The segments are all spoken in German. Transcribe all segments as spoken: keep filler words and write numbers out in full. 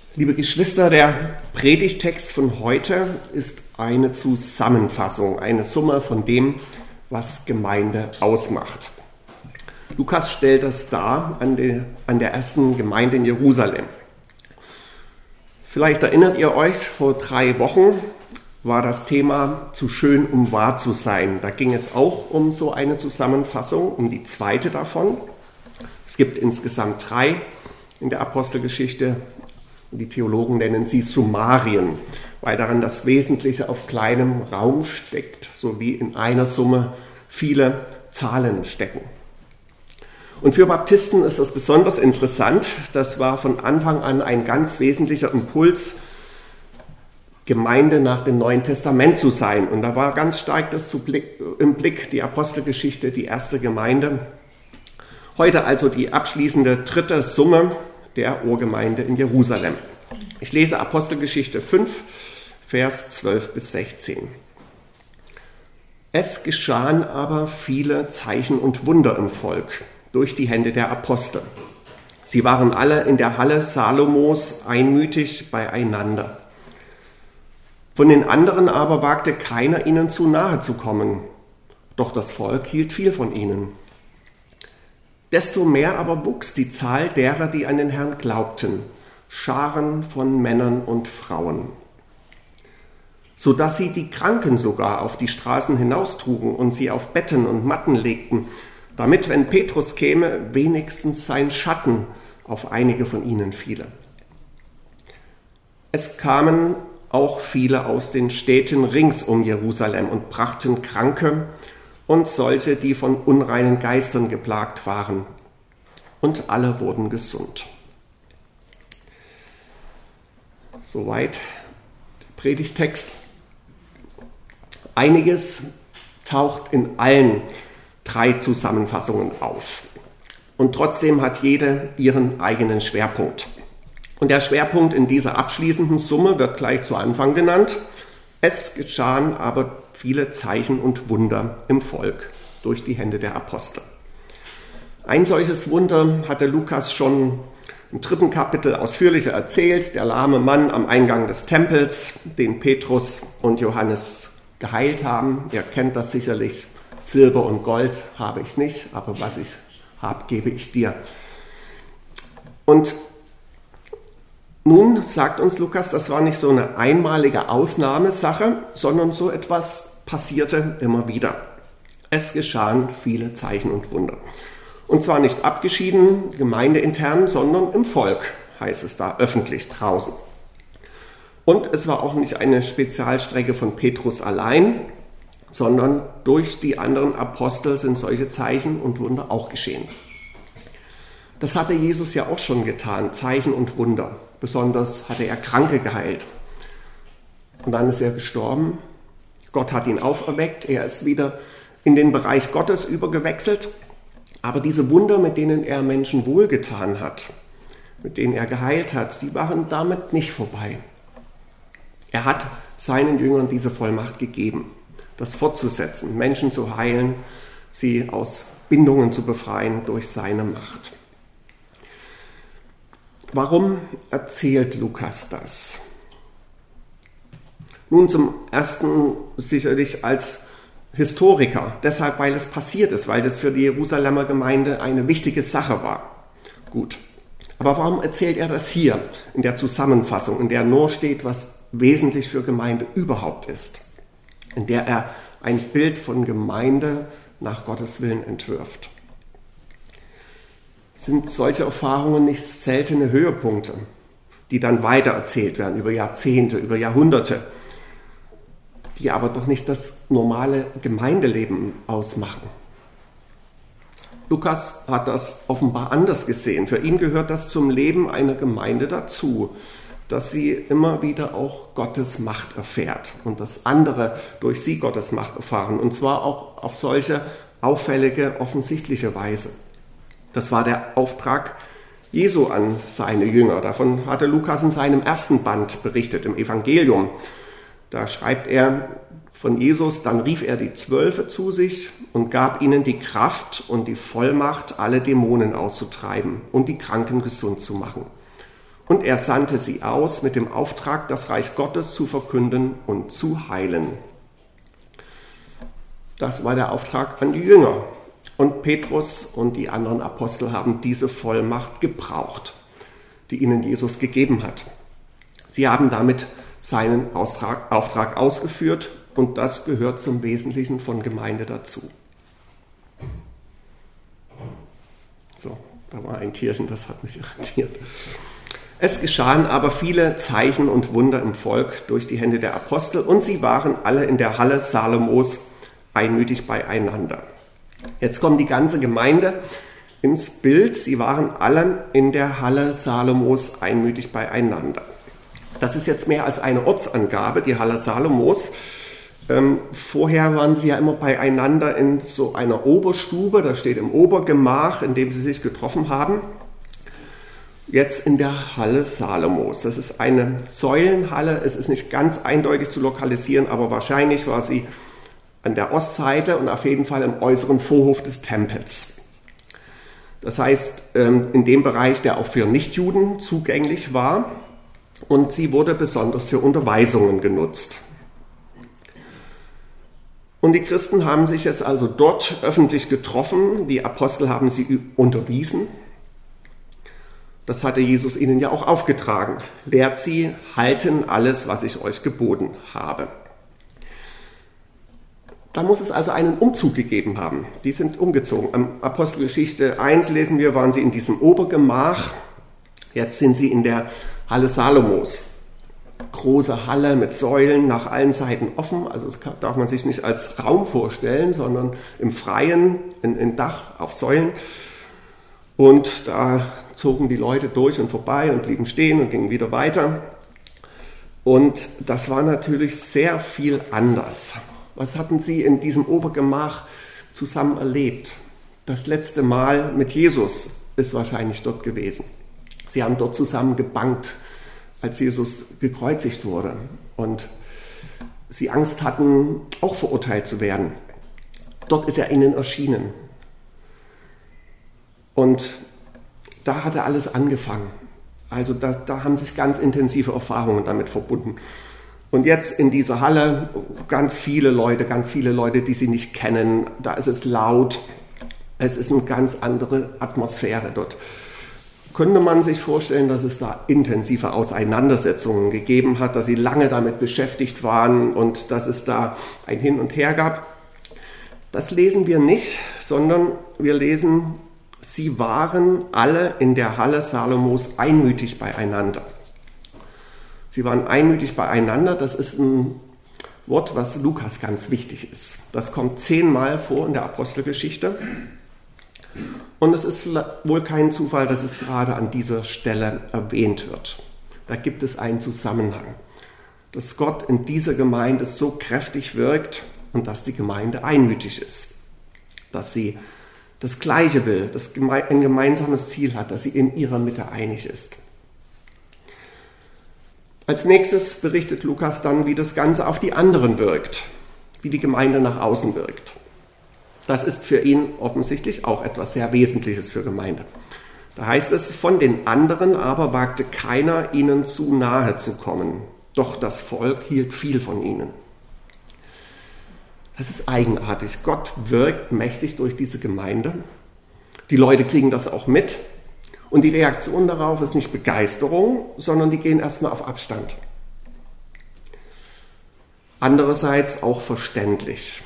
Liebe Geschwister, der Predigtext von heute ist eine Zusammenfassung, eine Summe von dem, was Gemeinde ausmacht. Lukas stellt das dar an, die, an der ersten Gemeinde in Jerusalem. Vielleicht erinnert ihr euch, vor drei Wochen war das Thema zu schön, um wahr zu sein. Da ging es auch um so eine Zusammenfassung, um die zweite davon. Es gibt insgesamt drei in der Apostelgeschichte. Die Theologen nennen sie Summarien, weil darin das Wesentliche auf kleinem Raum steckt, sowie in einer Summe viele Zahlen stecken. Und für Baptisten ist das besonders interessant. Das war von Anfang an ein ganz wesentlicher Impuls, Gemeinde nach dem Neuen Testament zu sein. Und da war ganz stark das im Blick, die Apostelgeschichte, die erste Gemeinde. Heute also die abschließende dritte Summe der Urgemeinde in Jerusalem. Ich lese Apostelgeschichte fünf, Vers zwölf bis sechzehn. Es geschahen aber viele Zeichen und Wunder im Volk durch die Hände der Apostel. Sie waren alle in der Halle Salomos einmütig beieinander. Von den anderen aber wagte keiner, ihnen zu nahe zu kommen. Doch das Volk hielt viel von ihnen. Desto mehr aber wuchs die Zahl derer, die an den Herrn glaubten, Scharen von Männern und Frauen, so dass sie die Kranken sogar auf die Straßen hinaustrugen und sie auf Betten und Matten legten, damit, wenn Petrus käme, wenigstens sein Schatten auf einige von ihnen fiele. Es kamen auch viele aus den Städten rings um Jerusalem und brachten Kranke und solche, die von unreinen Geistern geplagt waren. Und alle wurden gesund. Soweit der Predigtext. Einiges taucht in allen drei Zusammenfassungen auf. Und trotzdem hat jede ihren eigenen Schwerpunkt. Und der Schwerpunkt in dieser abschließenden Summe wird gleich zu Anfang genannt. Es geschahen aber viele Zeichen und Wunder im Volk durch die Hände der Apostel. Ein solches Wunder hatte Lukas schon im dritten Kapitel ausführlicher erzählt. Der lahme Mann am Eingang des Tempels, den Petrus und Johannes geheilt haben. Ihr kennt das sicherlich. Silber und Gold habe ich nicht, aber was ich habe, gebe ich dir. Und nun sagt uns Lukas, das war nicht so eine einmalige Ausnahmesache, sondern so etwas passierte immer wieder. Es geschahen viele Zeichen und Wunder. Und zwar nicht abgeschieden, gemeindeintern, sondern im Volk, heißt es da öffentlich draußen. Und es war auch nicht eine Spezialstrecke von Petrus allein, sondern durch die anderen Apostel sind solche Zeichen und Wunder auch geschehen. Das hatte Jesus ja auch schon getan, Zeichen und Wunder. Besonders hatte er Kranke geheilt. Und dann ist er gestorben. Gott hat ihn auferweckt. Er ist wieder in den Bereich Gottes übergewechselt. Aber diese Wunder, mit denen er Menschen wohlgetan hat, mit denen er geheilt hat, die waren damit nicht vorbei. Er hat seinen Jüngern diese Vollmacht gegeben, das fortzusetzen, Menschen zu heilen, sie aus Bindungen zu befreien durch seine Macht. Warum erzählt Lukas das? Nun, zum Ersten sicherlich als Historiker, deshalb, weil es passiert ist, weil das für die Jerusalemer Gemeinde eine wichtige Sache war. Gut, aber warum erzählt er das hier in der Zusammenfassung, in der nur steht, was wesentlich für Gemeinde überhaupt ist, in der er ein Bild von Gemeinde nach Gottes Willen entwirft? Sind solche Erfahrungen nicht seltene Höhepunkte, die dann weitererzählt werden über Jahrzehnte, über Jahrhunderte, die aber doch nicht das normale Gemeindeleben ausmachen? Lukas hat das offenbar anders gesehen. Für ihn gehört das zum Leben einer Gemeinde dazu, dass sie immer wieder auch Gottes Macht erfährt und dass andere durch sie Gottes Macht erfahren, und zwar auch auf solche auffällige, offensichtliche Weise. Das war der Auftrag Jesu an seine Jünger. Davon hatte Lukas in seinem ersten Band berichtet, im Evangelium. Da schreibt er von Jesus: Dann rief er die Zwölfe zu sich und gab ihnen die Kraft und die Vollmacht, alle Dämonen auszutreiben und die Kranken gesund zu machen. Und er sandte sie aus mit dem Auftrag, das Reich Gottes zu verkünden und zu heilen. Das war der Auftrag an die Jünger. Und Petrus und die anderen Apostel haben diese Vollmacht gebraucht, die ihnen Jesus gegeben hat. Sie haben damit seinen Auftrag, Auftrag ausgeführt und das gehört zum Wesentlichen von Gemeinde dazu. So, da war ein Tierchen, das hat mich irritiert. Es geschahen aber viele Zeichen und Wunder im Volk durch die Hände der Apostel und sie waren alle in der Halle Salomos einmütig beieinander. Jetzt kommt die ganze Gemeinde ins Bild. Sie waren alle in der Halle Salomos einmütig beieinander. Das ist jetzt mehr als eine Ortsangabe, die Halle Salomos. Ähm, vorher waren sie ja immer beieinander in so einer Oberstube, das steht im Obergemach, in dem sie sich getroffen haben. Jetzt in der Halle Salomos. Das ist eine Säulenhalle. Es ist nicht ganz eindeutig zu lokalisieren, aber wahrscheinlich war sie an der Ostseite und auf jeden Fall im äußeren Vorhof des Tempels. Das heißt, in dem Bereich, der auch für Nichtjuden zugänglich war, und sie wurde besonders für Unterweisungen genutzt. Und die Christen haben sich jetzt also dort öffentlich getroffen. Die Apostel haben sie unterwiesen. Das hatte Jesus ihnen ja auch aufgetragen. Lehrt sie, halten alles, was ich euch geboten habe. Da muss es also einen Umzug gegeben haben. Die sind umgezogen. Am Apostelgeschichte eins lesen wir, waren sie in diesem Obergemach. Jetzt sind sie in der Halle Salomos. Große Halle mit Säulen nach allen Seiten offen. Also das darf man sich nicht als Raum vorstellen, sondern im Freien, in, in Dach auf Säulen. Und da zogen die Leute durch und vorbei und blieben stehen und gingen wieder weiter. Und das war natürlich sehr viel anders. Was hatten sie in diesem Obergemach zusammen erlebt? Das letzte Mal mit Jesus ist wahrscheinlich dort gewesen. Sie haben dort zusammen gebangt, als Jesus gekreuzigt wurde. Und sie Angst hatten, auch verurteilt zu werden. Dort ist er ihnen erschienen. Und da hatte alles angefangen. Also da, da haben sich ganz intensive Erfahrungen damit verbunden. Und jetzt in dieser Halle ganz viele Leute, ganz viele Leute, die sie nicht kennen. Da ist es laut. Es ist eine ganz andere Atmosphäre dort. Könnte man sich vorstellen, dass es da intensive Auseinandersetzungen gegeben hat, dass sie lange damit beschäftigt waren und dass es da ein Hin und Her gab? Das lesen wir nicht, sondern wir lesen, sie waren alle in der Halle Salomos einmütig beieinander. Sie waren einmütig beieinander, das ist ein Wort, was Lukas ganz wichtig ist. Das kommt zehnmal vor in der Apostelgeschichte. Und es ist wohl kein Zufall, dass es gerade an dieser Stelle erwähnt wird. Da gibt es einen Zusammenhang, dass Gott in dieser Gemeinde so kräftig wirkt und dass die Gemeinde einmütig ist, dass sie das Gleiche will, dass ein gemeinsames Ziel hat, dass sie in ihrer Mitte einig ist. Als nächstes berichtet Lukas dann, wie das Ganze auf die anderen wirkt, wie die Gemeinde nach außen wirkt. Das ist für ihn offensichtlich auch etwas sehr Wesentliches für Gemeinde. Da heißt es, von den anderen aber wagte keiner, ihnen zu nahe zu kommen. Doch das Volk hielt viel von ihnen. Das ist eigenartig. Gott wirkt mächtig durch diese Gemeinde. Die Leute kriegen das auch mit. Und die Reaktion darauf ist nicht Begeisterung, sondern die gehen erstmal auf Abstand. Andererseits auch verständlich.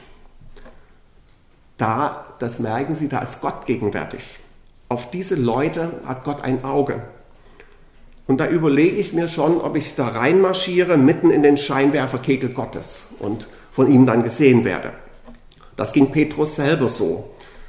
Da, das merken Sie, da ist Gott gegenwärtig. Auf diese Leute hat Gott ein Auge. Und da überlege ich mir schon, ob ich da reinmarschiere, mitten in den Scheinwerferkegel Gottes und von ihm dann gesehen werde. Das ging Petrus selber so.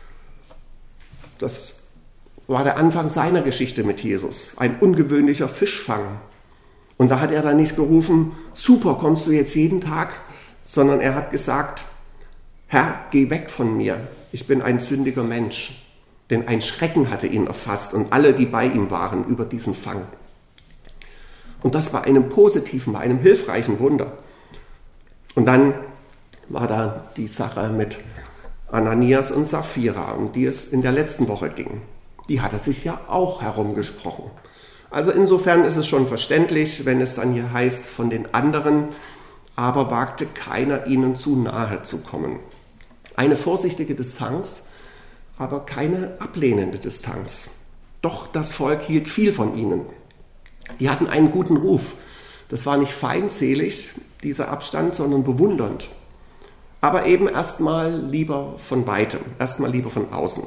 Das war der Anfang seiner Geschichte mit Jesus. Ein ungewöhnlicher Fischfang. Und da hat er dann nicht gerufen, super, kommst du jetzt jeden Tag? Sondern er hat gesagt, Herr, geh weg von mir, ich bin ein sündiger Mensch. Denn ein Schrecken hatte ihn erfasst und alle, die bei ihm waren, über diesen Fang. Und das war einem positiven, bei einem hilfreichen Wunder. Und dann war da die Sache mit Ananias und Sapphira, um die es in der letzten Woche ging. Die hatte sich ja auch herumgesprochen. Also insofern ist es schon verständlich, wenn es dann hier heißt, von den anderen, aber wagte keiner ihnen zu nahe zu kommen. Eine vorsichtige Distanz, aber keine ablehnende Distanz. Doch das Volk hielt viel von ihnen. Die hatten einen guten Ruf. Das war nicht feindselig, dieser Abstand, sondern bewundernd. Aber eben erstmal lieber von weitem, erstmal lieber von außen.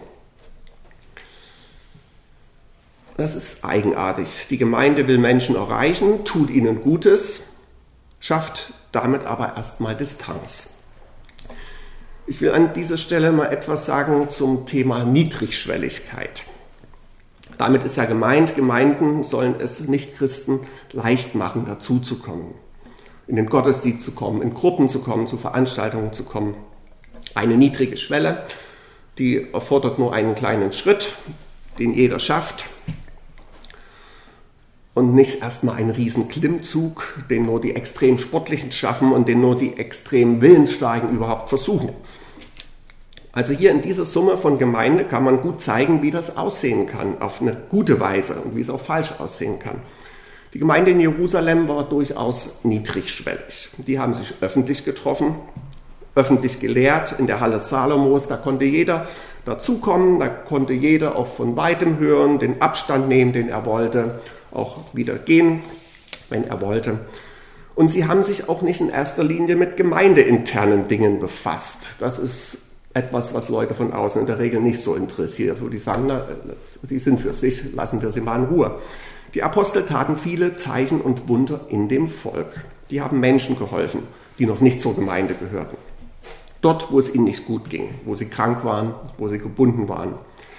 Das ist eigenartig. Die Gemeinde will Menschen erreichen, tut ihnen Gutes, schafft damit aber erstmal Distanz. Ich will an dieser Stelle mal etwas sagen zum Thema Niedrigschwelligkeit. Damit ist ja gemeint, Gemeinden sollen es Nichtchristen leicht machen, dazuzukommen, in den Gottesdienst zu kommen, in Gruppen zu kommen, zu Veranstaltungen zu kommen. Eine niedrige Schwelle, die erfordert nur einen kleinen Schritt, den jeder schafft. Und nicht erstmal einen riesen Klimmzug, den nur die extrem Sportlichen schaffen und den nur die extrem Willensstarken überhaupt versuchen. Also hier in dieser Summe von Gemeinde kann man gut zeigen, wie das aussehen kann, auf eine gute Weise und wie es auch falsch aussehen kann. Die Gemeinde in Jerusalem war durchaus niedrigschwellig. Die haben sich öffentlich getroffen, öffentlich gelehrt in der Halle Salomos. Da konnte jeder dazukommen, da konnte jeder auch von weitem hören, den Abstand nehmen, den er wollte, auch wieder gehen, wenn er wollte. Und sie haben sich auch nicht in erster Linie mit gemeindeinternen Dingen befasst. Das ist etwas, was Leute von außen in der Regel nicht so interessiert, wo die sagen, na, die sind für sich, lassen wir sie mal in Ruhe. Die Apostel taten viele Zeichen und Wunder in dem Volk. Die haben Menschen geholfen, die noch nicht zur Gemeinde gehörten. Dort, wo es ihnen nicht gut ging, wo sie krank waren, wo sie gebunden waren,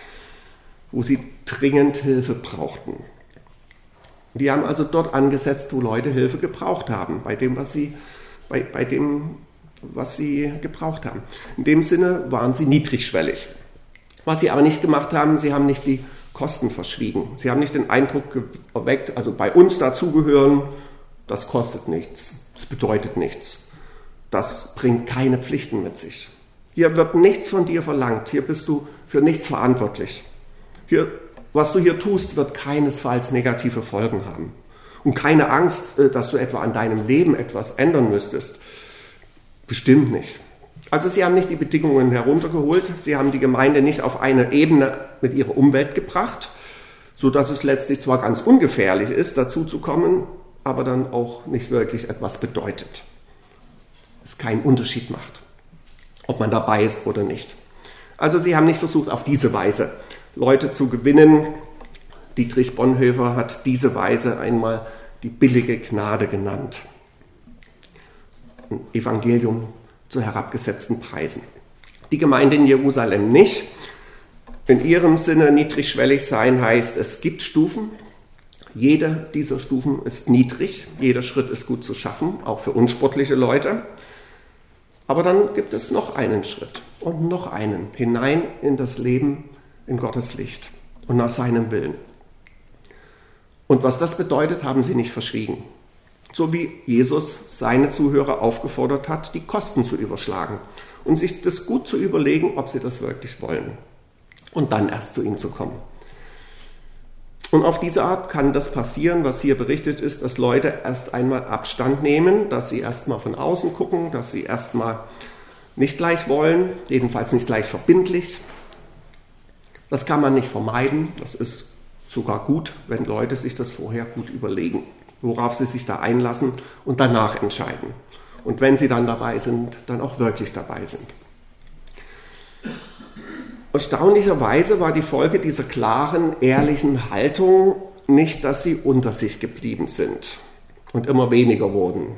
wo sie dringend Hilfe brauchten. Die haben also dort angesetzt, wo Leute Hilfe gebraucht haben, bei dem, was sie, bei, bei dem, was sie gebraucht haben. In dem Sinne waren sie niedrigschwellig. Was sie aber nicht gemacht haben, sie haben nicht die Kosten verschwiegen. Sie haben nicht den Eindruck erweckt, also bei uns dazugehören, das kostet nichts, das bedeutet nichts, das bringt keine Pflichten mit sich. Hier wird nichts von dir verlangt, hier bist du für nichts verantwortlich. Hier Was du hier tust, wird keinesfalls negative Folgen haben. Und keine Angst, dass du etwa an deinem Leben etwas ändern müsstest. Bestimmt nicht. Also sie haben nicht die Bedingungen heruntergeholt, sie haben die Gemeinde nicht auf eine Ebene mit ihrer Umwelt gebracht, sodass es letztlich zwar ganz ungefährlich ist, dazu zu kommen, aber dann auch nicht wirklich etwas bedeutet. Es keinen Unterschied macht, ob man dabei ist oder nicht. Also sie haben nicht versucht, auf diese Weise Leute zu gewinnen. Dietrich Bonhoeffer hat diese Weise einmal die billige Gnade genannt. Ein Evangelium zu herabgesetzten Preisen. Die Gemeinde in Jerusalem nicht. In ihrem Sinne niedrigschwellig sein heißt, es gibt Stufen. Jede dieser Stufen ist niedrig. Jeder Schritt ist gut zu schaffen, auch für unsportliche Leute. Aber dann gibt es noch einen Schritt und noch einen hinein in das Leben in Gottes Licht und nach seinem Willen. Und was das bedeutet, haben sie nicht verschwiegen. So wie Jesus seine Zuhörer aufgefordert hat, die Kosten zu überschlagen und sich das gut zu überlegen, ob sie das wirklich wollen. Und dann erst zu ihm zu kommen. Und auf diese Art kann das passieren, was hier berichtet ist, dass Leute erst einmal Abstand nehmen, dass sie erst mal von außen gucken, dass sie erst mal nicht gleich wollen, jedenfalls nicht gleich verbindlich. Das kann man nicht vermeiden, das ist sogar gut, wenn Leute sich das vorher gut überlegen, worauf sie sich da einlassen und danach entscheiden. Und wenn sie dann dabei sind, dann auch wirklich dabei sind. Erstaunlicherweise war die Folge dieser klaren, ehrlichen Haltung nicht, dass sie unter sich geblieben sind und immer weniger wurden.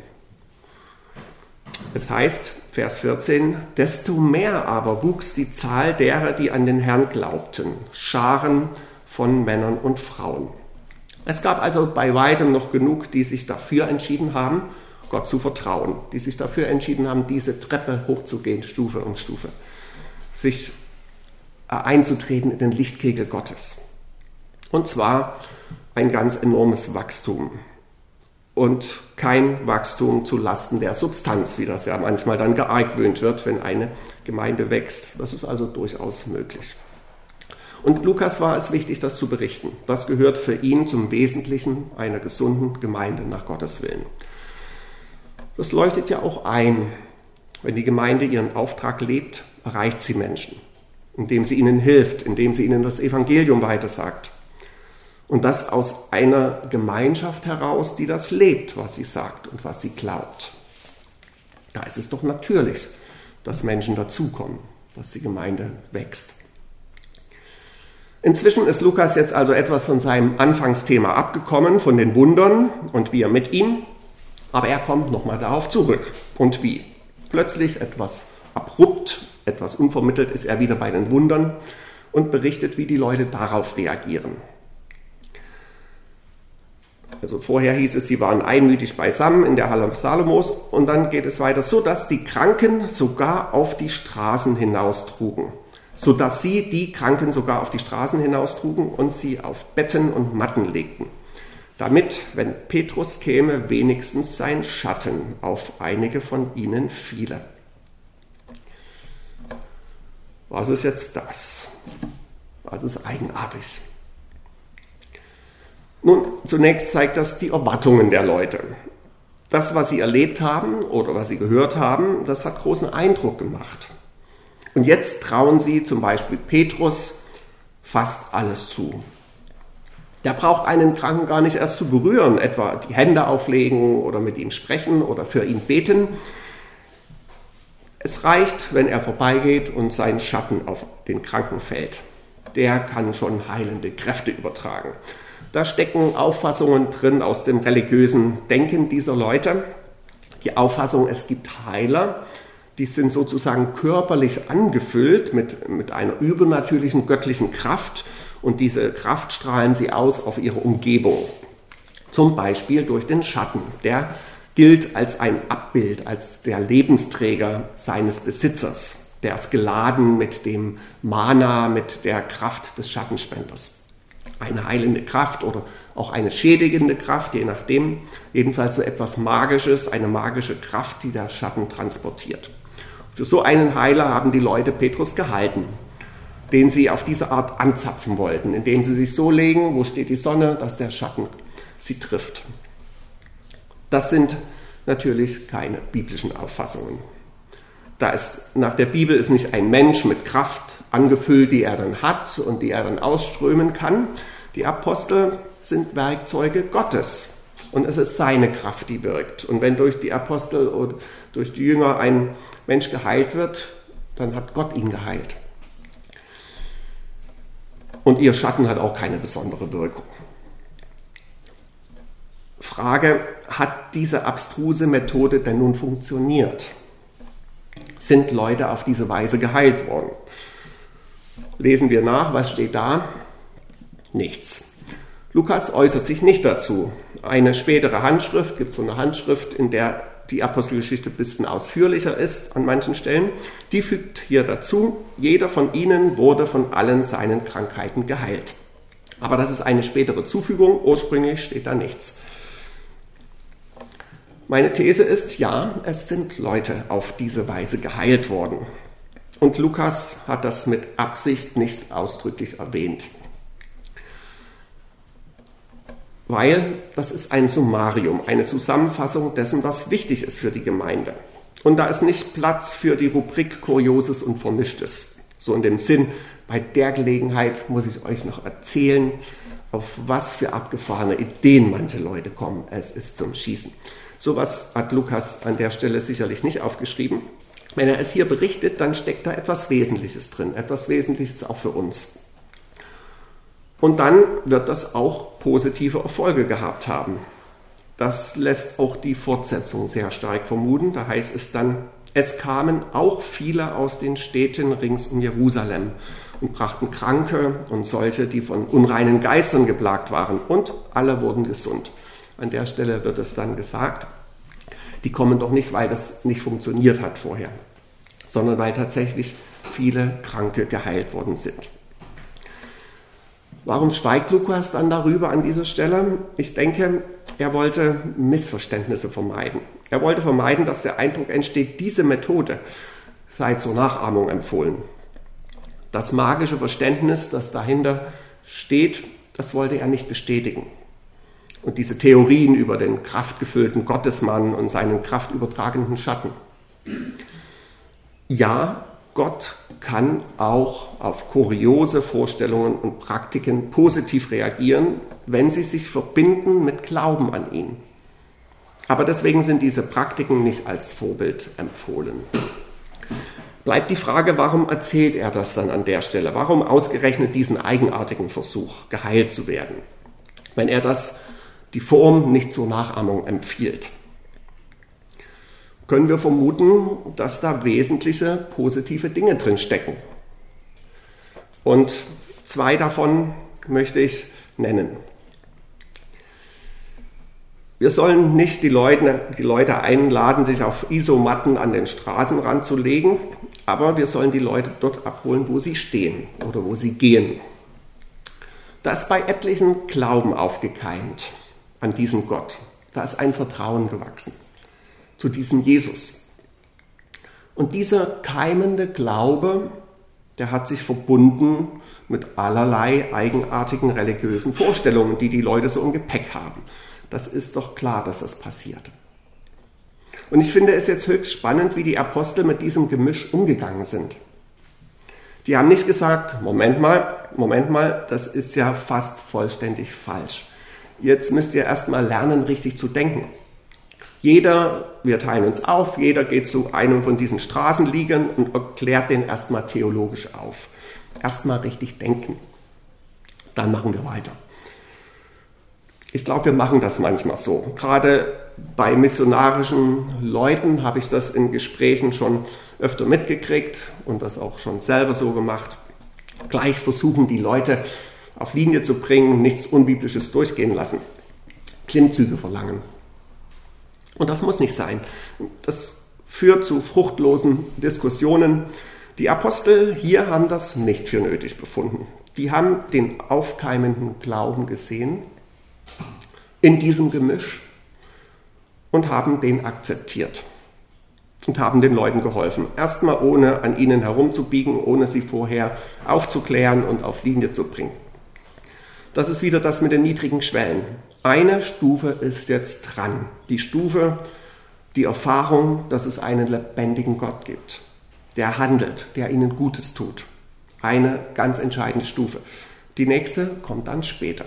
Es heißt, Vers vierzehn, desto mehr aber wuchs die Zahl derer, die an den Herrn glaubten, Scharen von Männern und Frauen. Es gab also bei weitem noch genug, die sich dafür entschieden haben, Gott zu vertrauen, die sich dafür entschieden haben, diese Treppe hochzugehen, Stufe um Stufe, sich einzutreten in den Lichtkegel Gottes. Und zwar ein ganz enormes Wachstum. Und kein Wachstum zu Lasten der Substanz, wie das ja manchmal dann geargwöhnt wird, wenn eine Gemeinde wächst. Das ist also durchaus möglich. Und Lukas war es wichtig, das zu berichten. Das gehört für ihn zum Wesentlichen einer gesunden Gemeinde nach Gottes Willen. Das leuchtet ja auch ein. Wenn die Gemeinde ihren Auftrag lebt, erreicht sie Menschen, indem sie ihnen hilft, indem sie ihnen das Evangelium weitersagt. Und das aus einer Gemeinschaft heraus, die das lebt, was sie sagt und was sie glaubt. Da ist es doch natürlich, dass Menschen dazukommen, dass die Gemeinde wächst. Inzwischen ist Lukas jetzt also etwas von seinem Anfangsthema abgekommen, von den Wundern und wir mit ihm. Aber er kommt nochmal darauf zurück. Und wie? Plötzlich etwas abrupt, etwas unvermittelt ist er wieder bei den Wundern und berichtet, wie die Leute darauf reagieren. Also vorher hieß es, sie waren einmütig beisammen in der Halle Salomos und dann geht es weiter, so dass die Kranken sogar auf die Straßen hinaustrugen. So dass sie die Kranken sogar auf die Straßen hinaustrugen und sie auf Betten und Matten legten. Damit, wenn Petrus käme, wenigstens sein Schatten auf einige von ihnen fiele. Was ist jetzt das? Was ist eigenartig? Nun, zunächst zeigt das die Erwartungen der Leute. Das, was sie erlebt haben oder was sie gehört haben, das hat großen Eindruck gemacht. Und jetzt trauen sie zum Beispiel Petrus fast alles zu. Der braucht einen Kranken gar nicht erst zu berühren, etwa die Hände auflegen oder mit ihm sprechen oder für ihn beten. Es reicht, wenn er vorbeigeht und sein Schatten auf den Kranken fällt. Der kann schon heilende Kräfte übertragen. Da stecken Auffassungen drin aus dem religiösen Denken dieser Leute. Die Auffassung, es gibt Heiler, die sind sozusagen körperlich angefüllt mit, mit einer übernatürlichen göttlichen Kraft und diese Kraft strahlen sie aus auf ihre Umgebung. Zum Beispiel durch den Schatten. Der gilt als ein Abbild, als der Lebensträger seines Besitzers. Der ist geladen mit dem Mana, mit der Kraft des Schattenspenders. Eine heilende Kraft oder auch eine schädigende Kraft, je nachdem. Jedenfalls so etwas Magisches, eine magische Kraft, die der Schatten transportiert. Für so einen Heiler haben die Leute Petrus gehalten, den sie auf diese Art anzapfen wollten, indem sie sich so legen, wo steht die Sonne, dass der Schatten sie trifft. Das sind natürlich keine biblischen Auffassungen. Da ist, nach der Bibel ist nicht ein Mensch mit Kraft angefüllt, die er dann hat und die er dann ausströmen kann. Die Apostel sind Werkzeuge Gottes und es ist seine Kraft, die wirkt. Und wenn durch die Apostel oder durch die Jünger ein Mensch geheilt wird, dann hat Gott ihn geheilt. Und ihr Schatten hat auch keine besondere Wirkung. Frage, hat diese abstruse Methode denn nun funktioniert? Sind Leute auf diese Weise geheilt worden? Lesen wir nach, was steht da? Nichts. Lukas äußert sich nicht dazu. Eine spätere Handschrift, gibt so eine Handschrift, in der die Apostelgeschichte ein bisschen ausführlicher ist an manchen Stellen, die fügt hier dazu, jeder von ihnen wurde von allen seinen Krankheiten geheilt. Aber das ist eine spätere Zufügung, ursprünglich steht da nichts. Meine These ist, ja, es sind Leute auf diese Weise geheilt worden. Und Lukas hat das mit Absicht nicht ausdrücklich erwähnt. Weil das ist ein Summarium, eine Zusammenfassung dessen, was wichtig ist für die Gemeinde. Und da ist nicht Platz für die Rubrik Kurioses und Vermischtes. So in dem Sinn, bei der Gelegenheit muss ich euch noch erzählen, auf was für abgefahrene Ideen manche Leute kommen. Es ist zum Schießen. Sowas hat Lukas an der Stelle sicherlich nicht aufgeschrieben. Wenn er es hier berichtet, dann steckt da etwas Wesentliches drin, etwas Wesentliches auch für uns. Und dann wird das auch positive Erfolge gehabt haben. Das lässt auch die Fortsetzung sehr stark vermuten. Da heißt es dann, es kamen auch viele aus den Städten rings um Jerusalem und brachten Kranke und solche, die von unreinen Geistern geplagt waren, und alle wurden gesund. An der Stelle wird es dann gesagt, die kommen doch nicht, weil das nicht funktioniert hat vorher, sondern weil tatsächlich viele Kranke geheilt worden sind. Warum schweigt Lukas dann darüber an dieser Stelle? Ich denke, er wollte Missverständnisse vermeiden. Er wollte vermeiden, dass der Eindruck entsteht, diese Methode sei zur Nachahmung empfohlen. Das magische Verständnis, das dahinter steht, das wollte er nicht bestätigen. Und diese Theorien über den kraftgefüllten Gottesmann und seinen kraftübertragenden Schatten. Ja, Gott kann auch auf kuriose Vorstellungen und Praktiken positiv reagieren, wenn sie sich verbinden mit Glauben an ihn. Aber deswegen sind diese Praktiken nicht als Vorbild empfohlen. Bleibt die Frage, warum erzählt er das dann an der Stelle? Warum ausgerechnet diesen eigenartigen Versuch, geheilt zu werden, wenn er das, die Form nicht zur Nachahmung empfiehlt? Können wir vermuten, dass da wesentliche positive Dinge drin stecken. Und zwei davon möchte ich nennen. Wir sollen nicht die Leute, die Leute einladen, sich auf Isomatten an den Straßenrand zu legen, aber wir sollen die Leute dort abholen, wo sie stehen oder wo sie gehen. Da ist bei etlichen Glauben aufgekeimt an diesen Gott. Da ist ein Vertrauen gewachsen zu diesem Jesus. Und dieser keimende Glaube, der hat sich verbunden mit allerlei eigenartigen religiösen Vorstellungen, die die Leute so im Gepäck haben. Das ist doch klar, dass das passiert. Und ich finde es jetzt höchst spannend, wie die Apostel mit diesem Gemisch umgegangen sind. Die haben nicht gesagt, Moment mal, Moment mal, das ist ja fast vollständig falsch. Jetzt müsst ihr erst mal lernen, richtig zu denken. Jeder, wir teilen uns auf, jeder geht zu einem von diesen Straßenliegern und erklärt den erstmal theologisch auf. Erstmal richtig denken. Dann machen wir weiter. Ich glaube, wir machen das manchmal so. Gerade bei missionarischen Leuten habe ich das in Gesprächen schon öfter mitgekriegt und das auch schon selber so gemacht. Gleich versuchen, die Leute auf Linie zu bringen, nichts Unbiblisches durchgehen lassen. Klimmzüge verlangen. Und das muss nicht sein. Das führt zu fruchtlosen Diskussionen. Die Apostel hier haben das nicht für nötig befunden. Die haben den aufkeimenden Glauben gesehen in diesem Gemisch und haben den akzeptiert und haben den Leuten geholfen. Erstmal ohne an ihnen herumzubiegen, ohne sie vorher aufzuklären und auf Linie zu bringen. Das ist wieder das mit den niedrigen Schwellen. Eine Stufe ist jetzt dran. Die Stufe, die Erfahrung, dass es einen lebendigen Gott gibt, der handelt, der ihnen Gutes tut. Eine ganz entscheidende Stufe. Die nächste kommt dann später.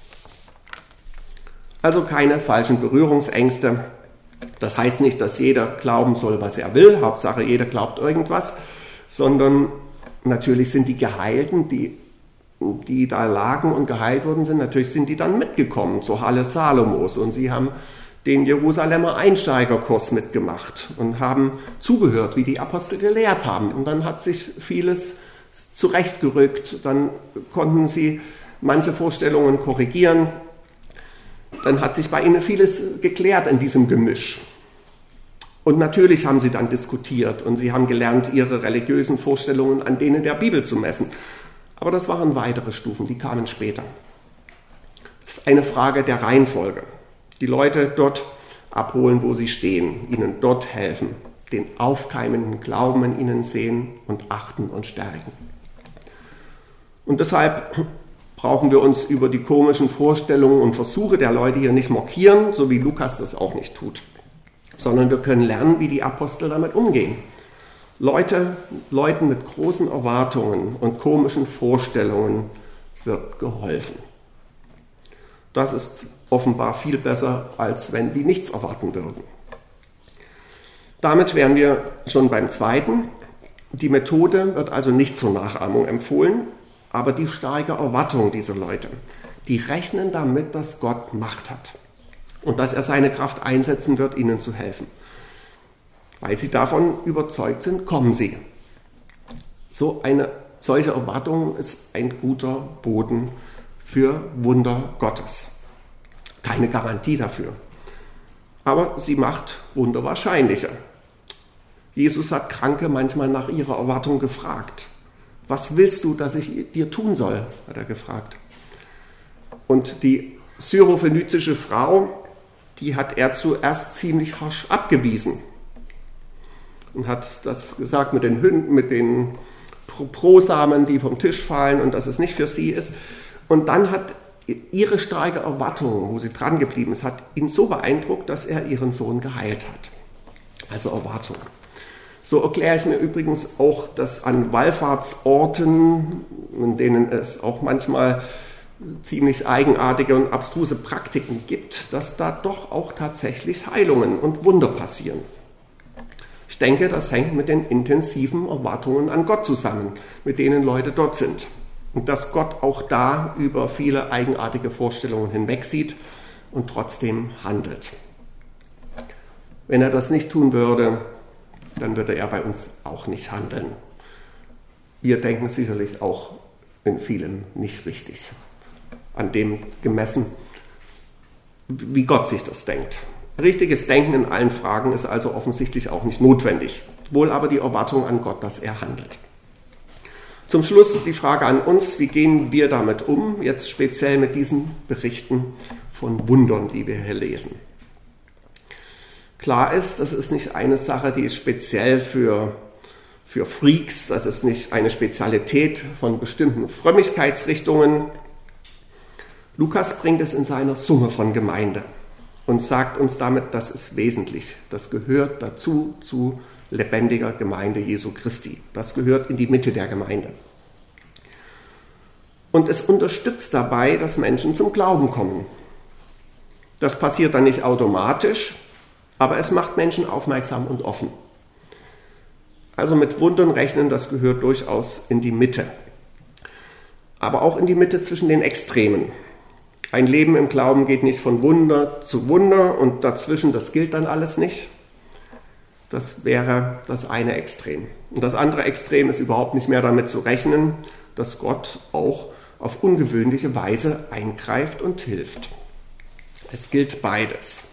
Also keine falschen Berührungsängste. Das heißt nicht, dass jeder glauben soll, was er will. Hauptsache, jeder glaubt irgendwas. Sondern natürlich sind die Geheilten, die, die da lagen und geheilt worden sind, natürlich sind die dann mitgekommen zur Halle Salomos. Und sie haben den Jerusalemer Einsteigerkurs mitgemacht und haben zugehört, wie die Apostel gelehrt haben. Und dann hat sich vieles zurechtgerückt. Dann konnten sie manche Vorstellungen korrigieren. Dann hat sich bei ihnen vieles geklärt in diesem Gemisch. Und natürlich haben sie dann diskutiert und sie haben gelernt, ihre religiösen Vorstellungen an denen der Bibel zu messen. Aber das waren weitere Stufen, die kamen später. Es ist eine Frage der Reihenfolge. Die Leute dort abholen, wo sie stehen, ihnen dort helfen, den aufkeimenden Glauben in ihnen sehen und achten und stärken. Und deshalb brauchen wir uns über die komischen Vorstellungen und Versuche der Leute hier nicht mokieren, so wie Lukas das auch nicht tut, sondern wir können lernen, wie die Apostel damit umgehen. Leute, Leuten mit großen Erwartungen und komischen Vorstellungen wird geholfen. Das ist offenbar viel besser, als wenn die nichts erwarten würden. Damit wären wir schon beim zweiten. Die Methode wird also nicht zur Nachahmung empfohlen, aber die starke Erwartung dieser Leute, die rechnen damit, dass Gott Macht hat und dass er seine Kraft einsetzen wird, ihnen zu helfen. Weil sie davon überzeugt sind, kommen sie. So eine solche Erwartung ist ein guter Boden für Wunder Gottes. Keine Garantie dafür, aber sie macht Wunder wahrscheinlicher. Jesus hat Kranke manchmal nach ihrer Erwartung gefragt. Was willst du, dass ich dir tun soll, hat er gefragt. Und die syrophönizische Frau, die hat er zuerst ziemlich harsch abgewiesen und hat das gesagt mit den, Hünden, mit den Prosamen, die vom Tisch fallen und dass es nicht für sie ist. Und dann hat ihre starke Erwartung, wo sie dran geblieben ist, hat ihn so beeindruckt, dass er ihren Sohn geheilt hat. Also Erwartung. So erkläre ich mir übrigens auch, dass an Wallfahrtsorten, in denen es auch manchmal ziemlich eigenartige und abstruse Praktiken gibt, dass da doch auch tatsächlich Heilungen und Wunder passieren. Ich denke, das hängt mit den intensiven Erwartungen an Gott zusammen, mit denen Leute dort sind. Und dass Gott auch da über viele eigenartige Vorstellungen hinwegsieht und trotzdem handelt. Wenn er das nicht tun würde, dann würde er bei uns auch nicht handeln. Wir denken sicherlich auch in vielem nicht richtig, an dem gemessen, wie Gott sich das denkt. Richtiges Denken in allen Fragen ist also offensichtlich auch nicht notwendig, wohl aber die Erwartung an Gott, dass er handelt. Zum Schluss die Frage an uns, wie gehen wir damit um, jetzt speziell mit diesen Berichten von Wundern, die wir hier lesen. Klar ist, das ist nicht eine Sache, die ist speziell für, für Freaks, das ist nicht eine Spezialität von bestimmten Frömmigkeitsrichtungen. Lukas bringt es in seiner Summe von Gemeinde und sagt uns damit, das ist wesentlich, das gehört dazu, zu lebendiger Gemeinde Jesu Christi. Das gehört in die Mitte der Gemeinde. Und es unterstützt dabei, dass Menschen zum Glauben kommen. Das passiert dann nicht automatisch, aber es macht Menschen aufmerksam und offen. Also mit Wundern rechnen, das gehört durchaus in die Mitte. Aber auch in die Mitte zwischen den Extremen. Ein Leben im Glauben geht nicht von Wunder zu Wunder und dazwischen, das gilt dann alles nicht. Das wäre das eine Extrem. Und das andere Extrem ist überhaupt nicht mehr damit zu rechnen, dass Gott auch auf ungewöhnliche Weise eingreift und hilft. Es gilt beides.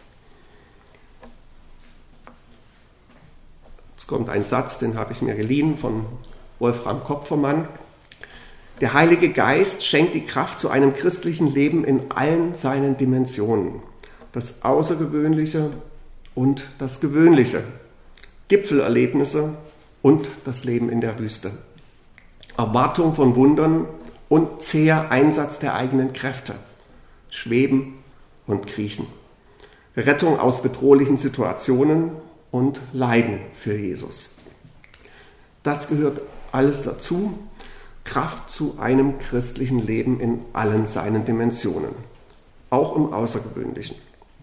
Jetzt kommt ein Satz, den habe ich mir geliehen von Wolfram Kopfermann. Der Heilige Geist schenkt die Kraft zu einem christlichen Leben in allen seinen Dimensionen. Das Außergewöhnliche und das Gewöhnliche. Gipfelerlebnisse und das Leben in der Wüste. Erwartung von Wundern und zäher Einsatz der eigenen Kräfte. Schweben und Kriechen. Rettung aus bedrohlichen Situationen und Leiden für Jesus. Das gehört alles dazu. Kraft zu einem christlichen Leben in allen seinen Dimensionen. Auch im Außergewöhnlichen.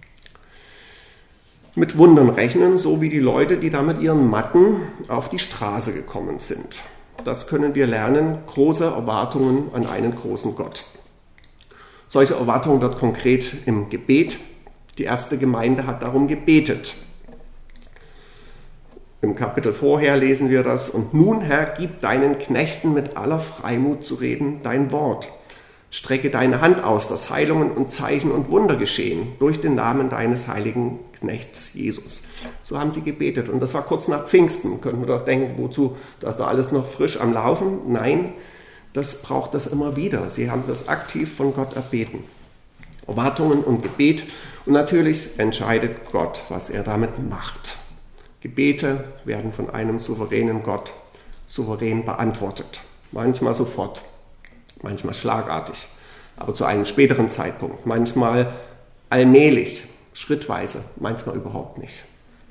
Mit Wundern rechnen, so wie die Leute, die da mit ihren Matten auf die Straße gekommen sind. Das können wir lernen, große Erwartungen an einen großen Gott. Solche Erwartungen wird konkret im Gebet. Die erste Gemeinde hat darum gebetet. Im Kapitel vorher lesen wir das: Und nun, Herr, gib deinen Knechten mit aller Freimut zu reden dein Wort. Strecke deine Hand aus, dass Heilungen und Zeichen und Wunder geschehen durch den Namen deines heiligen Knechts Jesus. So haben sie gebetet. Und das war kurz nach Pfingsten. Könnten wir doch denken, wozu? Da ist doch alles noch frisch am Laufen. Nein, das braucht das immer wieder. Sie haben das aktiv von Gott erbeten. Erwartungen und Gebet. Und natürlich entscheidet Gott, was er damit macht. Gebete werden von einem souveränen Gott souverän beantwortet. Manchmal sofort, manchmal schlagartig, aber zu einem späteren Zeitpunkt. Manchmal allmählich, schrittweise, manchmal überhaupt nicht.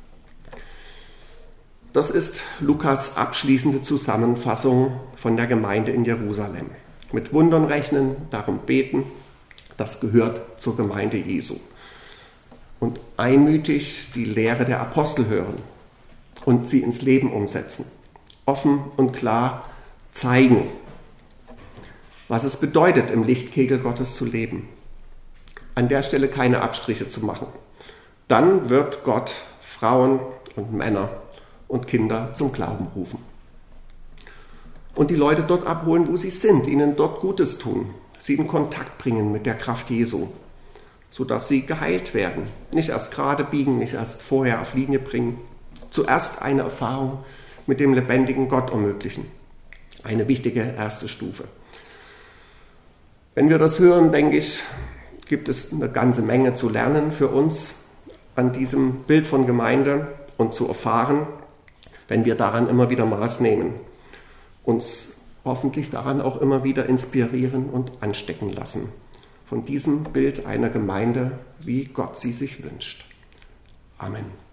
Das ist Lukas abschließende Zusammenfassung von der Gemeinde in Jerusalem. Mit Wundern rechnen, darum beten, das gehört zur Gemeinde Jesu. Und einmütig die Lehre der Apostel hören und sie ins Leben umsetzen. Offen und klar zeigen, was es bedeutet, im Lichtkegel Gottes zu leben. An der Stelle keine Abstriche zu machen. Dann wird Gott Frauen und Männer und Kinder zum Glauben rufen. Und die Leute dort abholen, wo sie sind, ihnen dort Gutes tun, sie in Kontakt bringen mit der Kraft Jesu, sodass sie geheilt werden. Nicht erst gerade biegen, nicht erst vorher auf Linie bringen. Zuerst eine Erfahrung mit dem lebendigen Gott ermöglichen. Eine wichtige erste Stufe. Wenn wir das hören, denke ich, gibt es eine ganze Menge zu lernen für uns an diesem Bild von Gemeinde und zu erfahren, wenn wir daran immer wieder Maß nehmen. uns hoffentlich daran auch immer wieder inspirieren und anstecken lassen. Von diesem Bild einer Gemeinde, wie Gott sie sich wünscht. Amen.